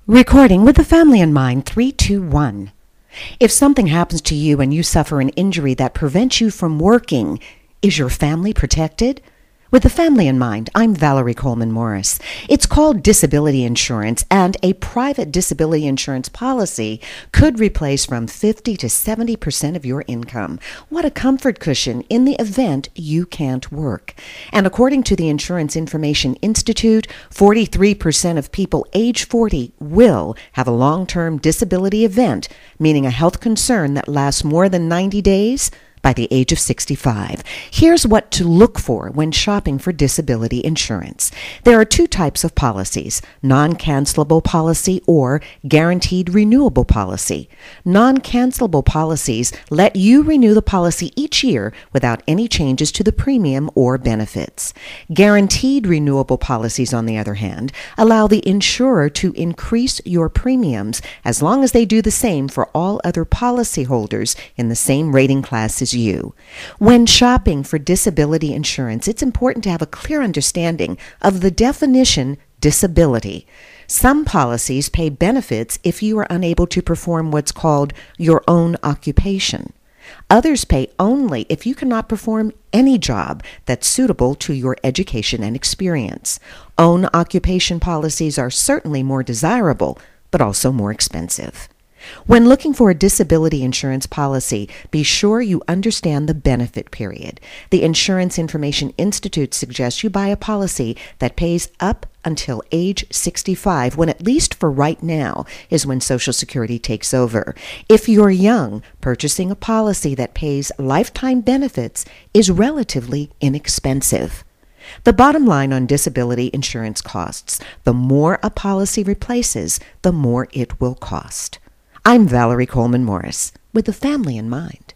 Recording with the family in mind, 3, 2, 1. If something happens to you and you suffer an injury that prevents you from working, is your family protected? With the family in mind, I'm Valerie Coleman Morris. It's called disability insurance, and a private disability insurance policy could replace from 50 to 70% of your income. What a comfort cushion in the event you can't work. And according to the Insurance Information Institute, 43% of people age 40 will have a long-term disability event, meaning a health concern that lasts more than 90 days, by the age of 65. Here's what to look for when shopping for disability insurance. There are two types of policies: non-cancelable policy or guaranteed renewable policy. Non-cancelable policies let you renew the policy each year without any changes to the premium or benefits. Guaranteed renewable policies, on the other hand, allow the insurer to increase your premiums as long as they do the same for all other policyholders in the same rating class as you. When shopping for disability insurance, it's important to have a clear understanding of the definition disability. Some policies pay benefits if you are unable to perform what's called your own occupation. Others pay only if you cannot perform any job that's suitable to your education and experience. Own occupation policies are certainly more desirable, but also more expensive. When looking for a disability insurance policy, be sure you understand the benefit period. The Insurance Information Institute suggests you buy a policy that pays up until age 65, when, at least for right now, is when Social Security takes over. If you're young, purchasing a policy that pays lifetime benefits is relatively inexpensive. The bottom line on disability insurance costs: the more a policy replaces, the more it will cost. I'm Valerie Coleman Morris, with the family in mind.